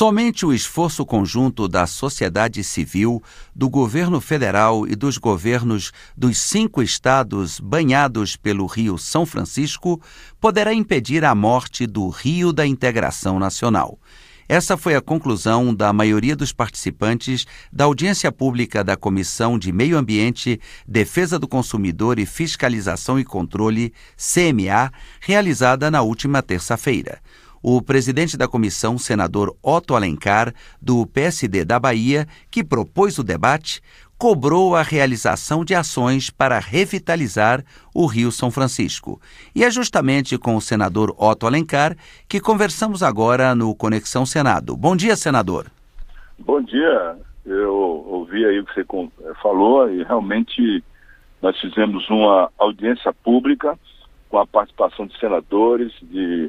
Somente o esforço conjunto da sociedade civil, do governo federal e dos governos dos 5 estados banhados pelo Rio São Francisco poderá impedir a morte do Rio da Integração Nacional. Essa foi a conclusão da maioria dos participantes da audiência pública da Comissão de Meio Ambiente, Defesa do Consumidor e Fiscalização e Controle, CMA, realizada na última terça-feira. O presidente da comissão, senador Otto Alencar, do PSD da Bahia, que propôs o debate, cobrou a realização de ações para revitalizar o Rio São Francisco. E é justamente com o senador Otto Alencar que conversamos agora no Conexão Senado. Bom dia, senador. Bom dia. Eu ouvi aí o que você falou e realmente nós fizemos uma audiência pública com a participação de senadores, de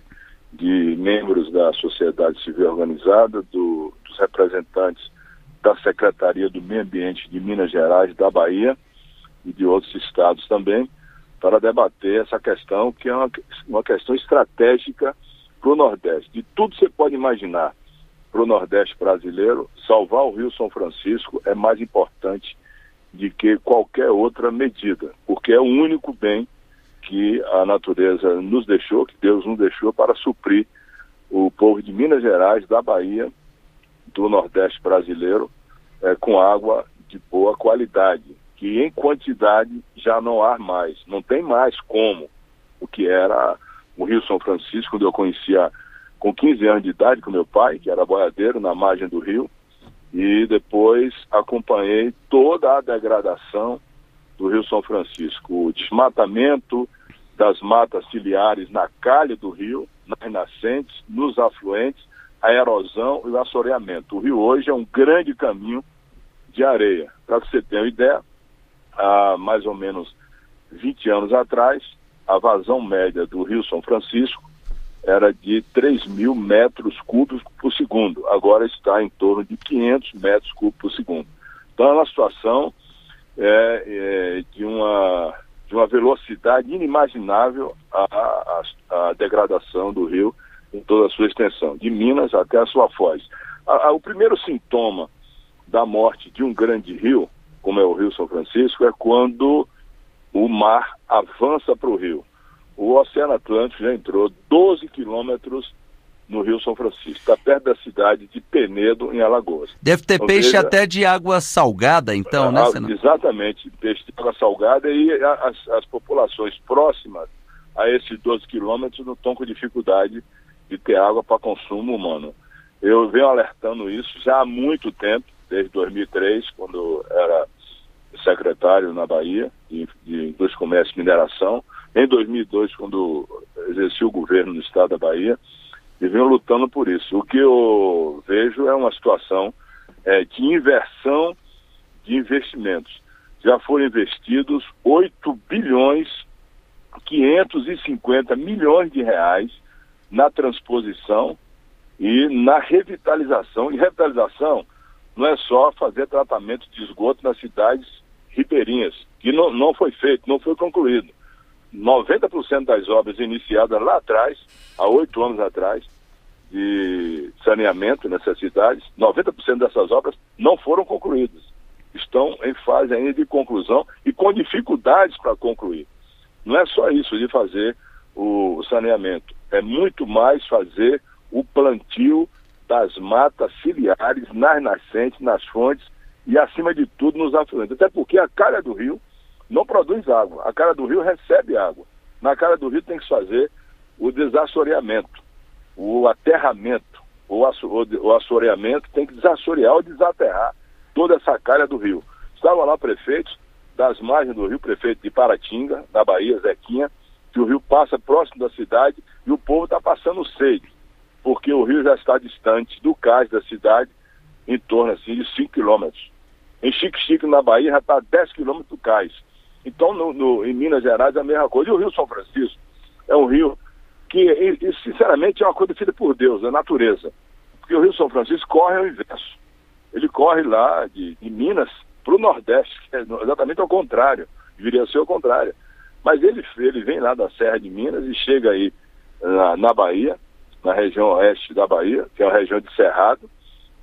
membros da sociedade civil organizada, dos representantes da Secretaria do Meio Ambiente de Minas Gerais, da Bahia e de outros estados também, para debater essa questão, que é uma questão estratégica para o Nordeste. De tudo você pode imaginar para o Nordeste brasileiro, salvar o Rio São Francisco é mais importante do que qualquer outra medida, porque é o único bem que a natureza nos deixou, que Deus nos deixou para suprir o povo de Minas Gerais, da Bahia, do Nordeste brasileiro, com água de boa qualidade, que em quantidade já não há mais, não tem mais como o que era o Rio São Francisco, quando eu conhecia com 15 anos de idade com meu pai, que era boiadeiro na margem do rio, e depois acompanhei toda a degradação do Rio São Francisco, o desmatamento das matas ciliares na calha do rio, nas nascentes, nos afluentes, a erosão e o assoreamento. O rio hoje é um grande caminho de areia. Para que você tenha uma ideia, há mais ou menos 20 anos atrás, a vazão média do Rio São Francisco era de 3.000 metros cúbicos por segundo. Agora está em torno de 500 metros cúbicos por segundo. Então é uma situação de uma velocidade inimaginável a degradação do rio em toda a sua extensão, de Minas até a sua foz. O primeiro sintoma da morte de um grande rio, como é o Rio São Francisco, é quando o mar avança para o rio. O Oceano Atlântico já entrou 12 quilômetros no Rio São Francisco, está perto da cidade de Penedo, em Alagoas. Deve ter peixe até de água salgada, então, né, senador? Exatamente, peixe de água salgada, e as populações próximas a esses 12 quilômetros não estão com dificuldade de ter água para consumo humano. Eu venho alertando isso já há muito tempo, desde 2003, quando era secretário na Bahia de Indústria, Comércio e Mineração, em 2002, quando exerci o governo no estado da Bahia, e venho lutando por isso. O que eu vejo é uma situação de inversão de investimentos. Já foram investidos 8 bilhões 550 milhões de reais na transposição e na revitalização. E revitalização não é só fazer tratamento de esgoto nas cidades ribeirinhas, que não foi feito, não foi concluído. 90% das obras iniciadas lá atrás, há 8 anos atrás, de saneamento nessas cidades, 90% dessas obras não foram concluídas. Estão em fase ainda de conclusão e com dificuldades para concluir. Não é só isso de fazer o saneamento, é muito mais fazer o plantio das matas ciliares nas nascentes, nas fontes e, acima de tudo, nos afluentes. Até porque a calha do rio não produz água, a calha do rio recebe água. Na calha do rio tem que fazer o desassoreamento, o aterramento, o assoreamento, tem que desassorear ou desaterrar toda essa calha do rio. Estavam lá prefeitos das margens do rio, prefeito de Paratinga, na Bahia, Zequinha, que o rio passa próximo da cidade e o povo está passando sede, porque o rio já está distante do cais da cidade, em torno assim, de 5 quilômetros. Em Xique-Xique, na Bahia, já está a 10 quilômetros do cais. Então, em Minas Gerais, é a mesma coisa. E o Rio São Francisco é um rio que, sinceramente, é uma coisa feita por Deus, é natureza. Porque o Rio São Francisco corre ao inverso. Ele corre lá de Minas para o Nordeste, que é exatamente ao contrário, deveria ser ao contrário. Mas ele vem lá da Serra de Minas e chega aí na Bahia, na região oeste da Bahia, que é a região de Cerrado,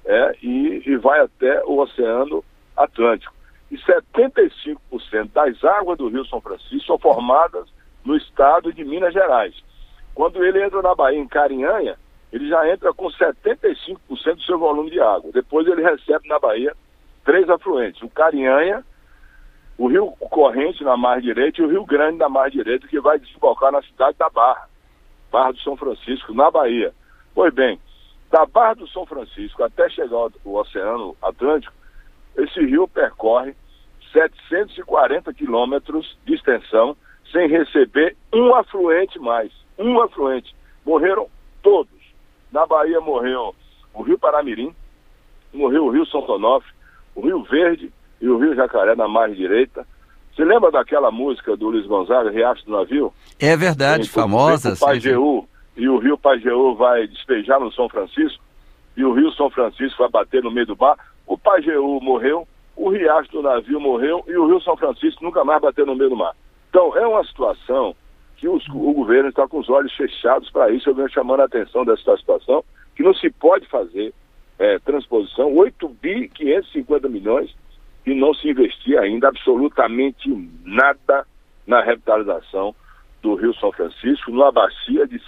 e vai até o Oceano Atlântico. E 75% das águas do Rio São Francisco são formadas no estado de Minas Gerais. Quando ele entra na Bahia, em Carinhanha, ele já entra com 75% do seu volume de água. Depois ele recebe na Bahia 3 afluentes: o Carinhanha, o Rio Corrente na margem direita e o Rio Grande na margem direita, que vai desembocar na cidade da Barra do São Francisco, na Bahia. Pois bem, da Barra do São Francisco até chegar ao Oceano Atlântico, esse rio percorre 740 quilômetros de extensão, sem receber um afluente mais. Um afluente. Morreram todos. Na Bahia morreu o Rio Paramirim, morreu o Rio Santo Onofre, o Rio Verde e o Rio Jacaré na margem direita. Você lembra daquela música do Luiz Gonzaga, Riacho do Navio? É verdade, famosa. O Pajeú, e o Rio Pajeú vai despejar no São Francisco, e o Rio São Francisco vai bater no meio do mar. O Pajeú morreu, o Riacho do Navio morreu e o Rio São Francisco nunca mais bateu no meio do mar. Então, é uma situação que o governo está com os olhos fechados para isso. Eu venho chamando a atenção dessa situação, que não se pode fazer transposição, 8.550 milhões, e não se investir ainda absolutamente nada na revitalização do Rio São Francisco, numa bacia de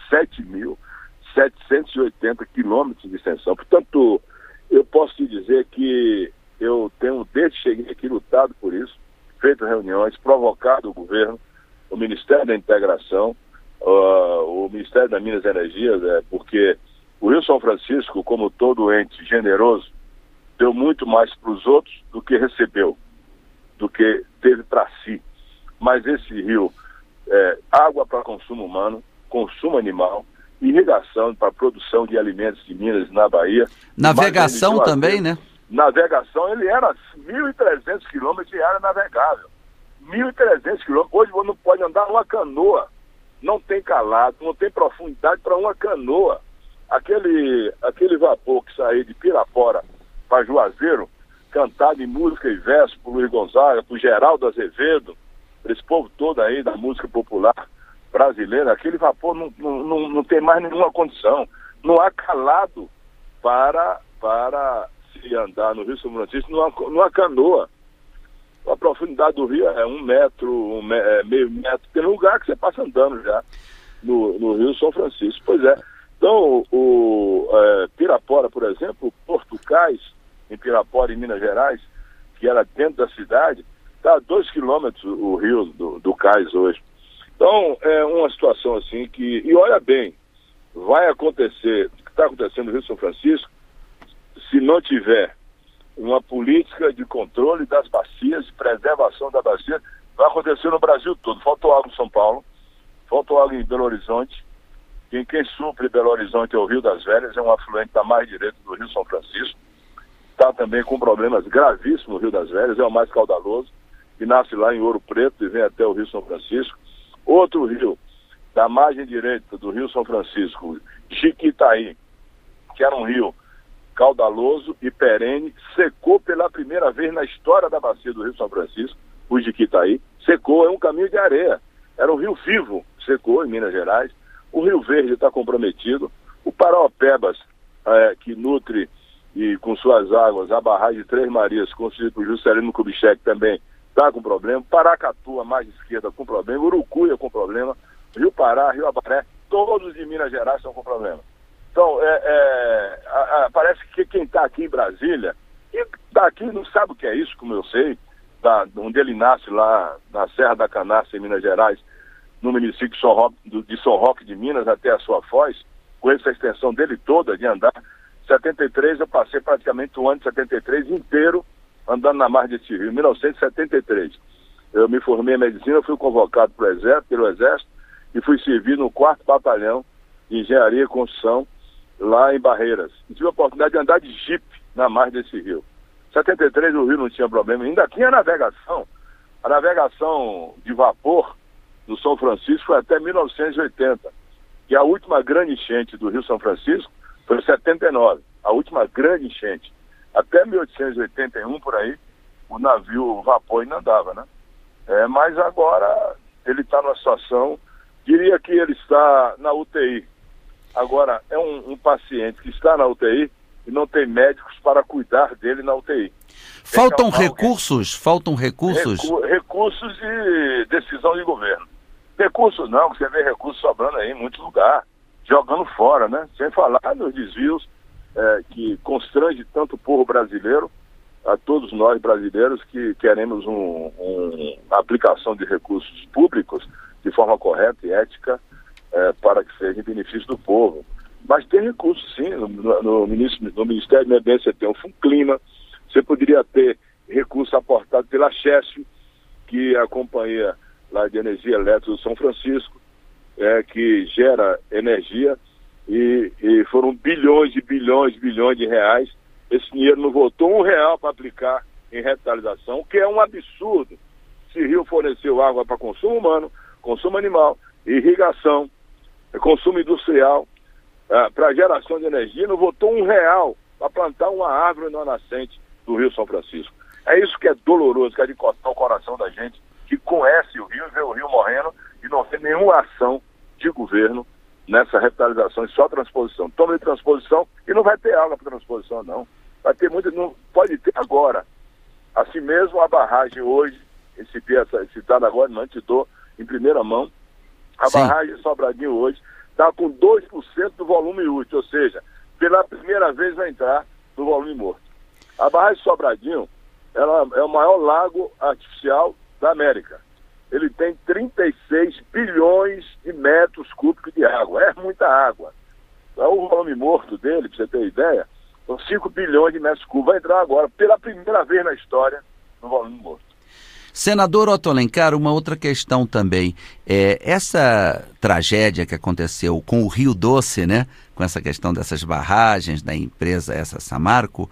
7.780 quilômetros de extensão. Portanto, eu posso te dizer que eu tenho, desde que cheguei aqui, lutado por isso, feito reuniões, provocado o governo, o Ministério da Integração, o Ministério da Minas e Energia, porque o Rio São Francisco, como todo ente generoso, deu muito mais para os outros do que recebeu, do que teve para si. Mas esse rio, água para consumo humano, consumo animal, irrigação para produção de alimentos de Minas na Bahia. Navegação também, né? Navegação, ele era 1.300 quilômetros de área navegável. 1.300 quilômetros. Hoje você não pode andar numa canoa. Não tem calado, não tem profundidade para uma canoa. Aquele vapor que saiu de Pirapora para Juazeiro, cantado em música e verso por Luiz Gonzaga, por Geraldo Azevedo, por esse povo todo aí da música popular brasileira, aquele vapor não tem mais nenhuma condição. Não há calado para se andar no Rio São Francisco numa canoa. A profundidade do rio é 1 metro, meio metro. Tem lugar que você passa andando já no Rio São Francisco. Pois é. Então, Pirapora, por exemplo, Porto Cais, em Pirapora, em Minas Gerais, que era dentro da cidade, está a 2 quilômetros o rio do Cais hoje. Então, é uma situação assim que... E olha bem, vai acontecer, o que está acontecendo no Rio São Francisco, se não tiver uma política de controle das bacias, de preservação da bacia, vai acontecer no Brasil todo. Faltou água em São Paulo, faltou água em Belo Horizonte. Quem supre Belo Horizonte é o Rio das Velhas, é um afluente da margem direita do Rio São Francisco. Está também com problemas gravíssimos no Rio das Velhas, é o mais caudaloso, que nasce lá em Ouro Preto e vem até o Rio São Francisco. Outro rio, da margem direita do Rio São Francisco, Jiquitaí, que era um rio caudaloso e perene, secou pela primeira vez na história da bacia do Rio São Francisco, o Jiquitaí, secou, é um caminho de areia. Era um rio vivo, secou em Minas Gerais. O Rio Verde está comprometido. O Paraopebas, que nutre e com suas águas a barragem de Três Marias, construída por Juscelino Kubitschek, também está com problema. Paracatu, a mais esquerda, com problema. Urucuia com problema. Rio Pará, Rio Abaré, todos de Minas Gerais estão com problema. Então, parece que quem está aqui em Brasília, e está aqui não sabe o que é isso, como eu sei, onde ele nasce lá na Serra da Canastra, em Minas Gerais, no município de São Roque de Minas até a sua Foz, com essa extensão dele toda de andar. 73, eu passei praticamente o ano de 73 inteiro andando na margem desse rio, 1973. Eu me formei em medicina, fui convocado pelo Exército e fui servir no 4º Batalhão de Engenharia e Construção, lá em Barreiras. E tive a oportunidade de andar de jipe na margem desse rio. 73 o rio não tinha problema, ainda tinha navegação. A navegação de vapor do São Francisco foi até 1980. E a última grande enchente do Rio São Francisco foi em 79. A última grande enchente. Até 1881, por aí, o navio vapor ainda andava, né? Mas agora ele está numa situação, diria que ele está na UTI. Agora, é um paciente que está na UTI e não tem médicos para cuidar dele na UTI. Faltam recursos? Faltam recursos? Recursos de decisão de governo. Recursos não, você vê recursos sobrando aí em muitos lugares, jogando fora, né? Sem falar nos desvios que constrange tanto o povo brasileiro, a todos nós brasileiros que queremos uma aplicação de recursos públicos de forma correta e ética para que seja em benefício do povo. Mas tem recursos sim, no Ministério do Meio Ambiente você tem o Funclima, você poderia ter recurso aportado pela Chesf, que é a companhia lá de energia elétrica do São Francisco, que gera energia, e foram bilhões de reais. Esse dinheiro não voltou R$1 para aplicar em revitalização, o que é um absurdo. Se Rio forneceu água para consumo humano, consumo animal, irrigação, consumo industrial, para geração de energia, não voltou R$1 para plantar uma árvore na nascente do Rio São Francisco. É isso que é doloroso, que é de cortar o coração da gente, que conhece o Rio, vê o Rio morrendo e não tem nenhuma ação de governo nessa revitalização, só transposição. Toma de transposição e não vai ter água para transposição, não. Vai ter muito, não pode ter agora. Assim mesmo, a barragem hoje, esse dado agora, não te dou em primeira mão, a Sim. barragem de Sobradinho hoje está com 2% do volume útil, ou seja, pela primeira vez vai entrar no volume morto. A barragem de Sobradinho, ela é o maior lago artificial da América. Ele tem 36 bilhões de metros cúbicos de água. É muita água. Então, o volume morto dele, para você ter ideia, são 5 bilhões de metros cúbicos. Vai entrar agora, pela primeira vez na história, no volume morto. Senador Otto Alencar, uma outra questão também. Essa tragédia que aconteceu com o Rio Doce, né? Com essa questão dessas barragens da empresa essa Samarco,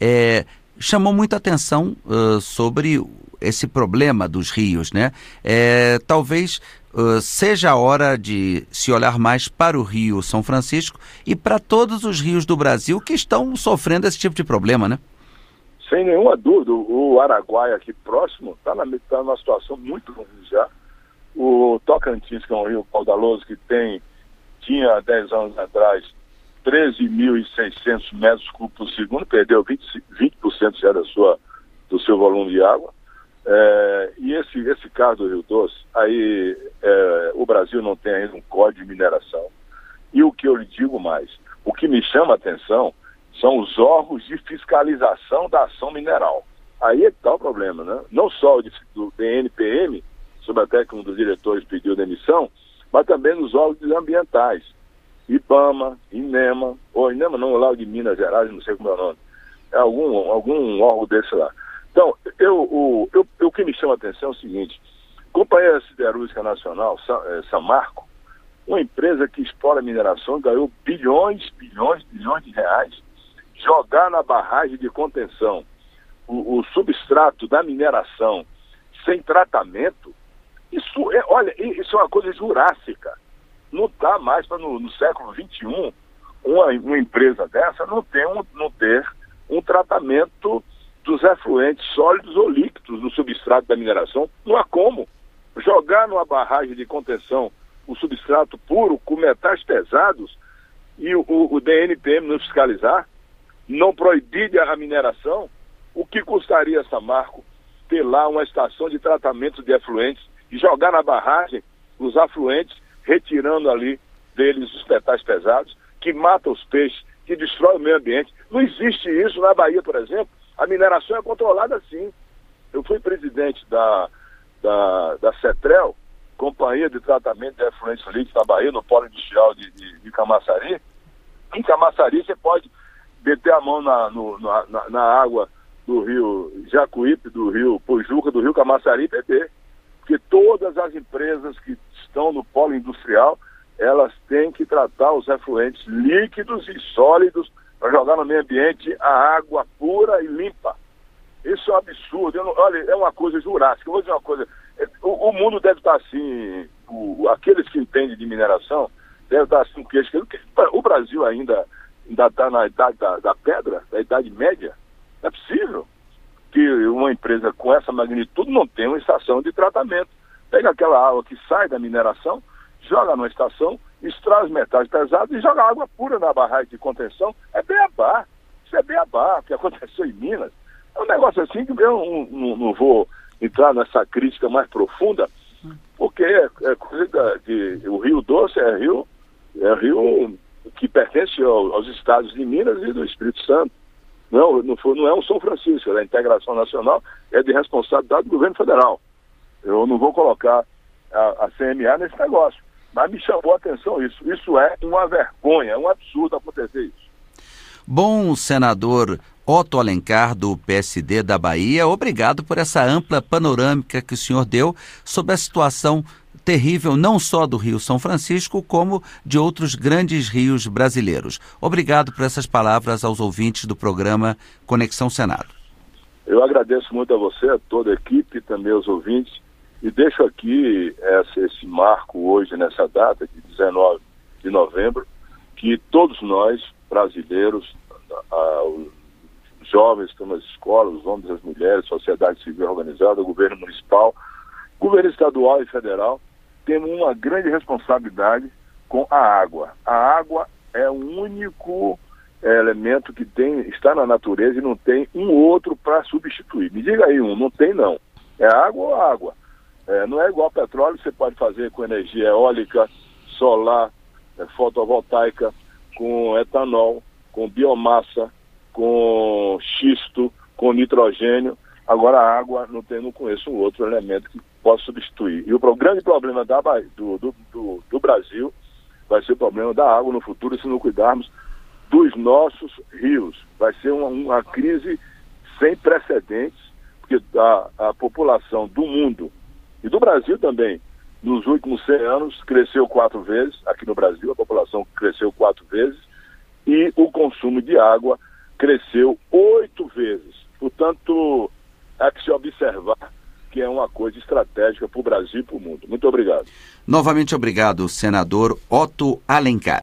chamou muita atenção sobre esse problema dos rios, né? Talvez seja a hora de se olhar mais para o Rio São Francisco e para todos os rios do Brasil que estão sofrendo esse tipo de problema, né? Sem nenhuma dúvida, o Araguaia aqui próximo está numa situação muito ruim já. O Tocantins, que é um rio caudaloso que tinha 10 anos atrás 13.600 metros cúbicos por segundo, perdeu 20% já do seu volume de água. E esse caso do Rio Doce, aí o Brasil não tem ainda um código de mineração. E o que eu lhe digo mais, o que me chama a atenção são os órgãos de fiscalização da ação mineral. Aí é que está o problema, né? Não só do DNPM, sob até que um dos diretores pediu demissão, mas também nos órgãos ambientais. IBAMA, INEMA, ou INEMA não, lá de Minas Gerais, não sei como é o nome. É algum órgão desse lá. Então, o que me chama a atenção é o seguinte: Companhia Siderúrgica Nacional, Samarco, uma empresa que explora mineração, ganhou bilhões de reais, jogar na barragem de contenção o substrato da mineração sem tratamento, isso é uma coisa jurássica. Não está mais para no século XXI uma empresa dessa não ter um tratamento dos efluentes sólidos ou líquidos do substrato da mineração. Não há como jogar numa barragem de contenção o substrato puro com metais pesados e o DNPM não fiscalizar, não proibir a mineração. O que custaria a Samarco ter lá uma estação de tratamento de efluentes e jogar na barragem os afluentes, retirando ali deles os metais pesados, que matam os peixes, que destrói o meio ambiente? Não existe isso na Bahia, por exemplo. A mineração é controlada assim. Eu fui presidente da CETREL, Companhia de Tratamento de Efluentes Líquidos da Bahia, no Polo Industrial de Camaçari. Em Camaçari você pode meter a mão na água do rio Jacuípe, do rio Pojuca, do rio Camaçari e beber. Porque todas as empresas que estão no polo industrial, elas têm que tratar os efluentes líquidos e sólidos para jogar no meio ambiente a água pura e limpa. Isso é um absurdo. Olha, é uma coisa jurássica. Eu vou dizer uma coisa, o mundo deve estar assim, aqueles que entendem de mineração, devem estar assim, porque o Brasil ainda está na idade da pedra, da Idade Média. Não é possível que uma empresa com essa magnitude não tenha uma estação de tratamento. Pega aquela água que sai da mineração, joga numa estação, extrai os metais pesados e joga água pura na barragem de contenção. É beabá. Isso é beabá, que aconteceu em Minas. É um negócio assim que eu não vou entrar nessa crítica mais profunda, porque é coisa o Rio Doce é rio que pertence aos estados de Minas e do Espírito Santo. Não é um São Francisco, a integração nacional é de responsabilidade do governo federal. Eu não vou colocar a CMA nesse negócio, mas me chamou a atenção isso. Isso é uma vergonha, é um absurdo acontecer isso. Bom, senador Otto Alencar, do PSD da Bahia, obrigado por essa ampla panorâmica que o senhor deu sobre a situação terrível não só do Rio São Francisco, como de outros grandes rios brasileiros. Obrigado por essas palavras aos ouvintes do programa Conexão Senado. Eu agradeço muito a você, a toda a equipe, também aos ouvintes, e deixo aqui esse marco hoje, nessa data de 19 de novembro, que todos nós, brasileiros, os jovens que estão nas escolas, os homens e as mulheres, sociedade civil organizada, governo municipal, governo estadual e federal, temos uma grande responsabilidade com a água. A água é o único elemento que está na natureza e não tem um outro para substituir. Me diga aí não tem não. É água ou água? Não é igual petróleo, você pode fazer com energia eólica, solar, fotovoltaica, com etanol, com biomassa, com xisto, com nitrogênio. Agora a água não conheço um outro elemento que possa substituir. E o grande problema do Brasil vai ser o problema da água no futuro, se não cuidarmos dos nossos rios. Vai ser uma crise sem precedentes, porque a população do mundo e do Brasil também, nos últimos 100 anos, cresceu 4 vezes. Aqui no Brasil a população cresceu 4 vezes e o consumo de água cresceu 8 vezes. Portanto, há que se observar que é uma coisa estratégica para o Brasil e para o mundo. Muito obrigado. Novamente obrigado, senador Otto Alencar.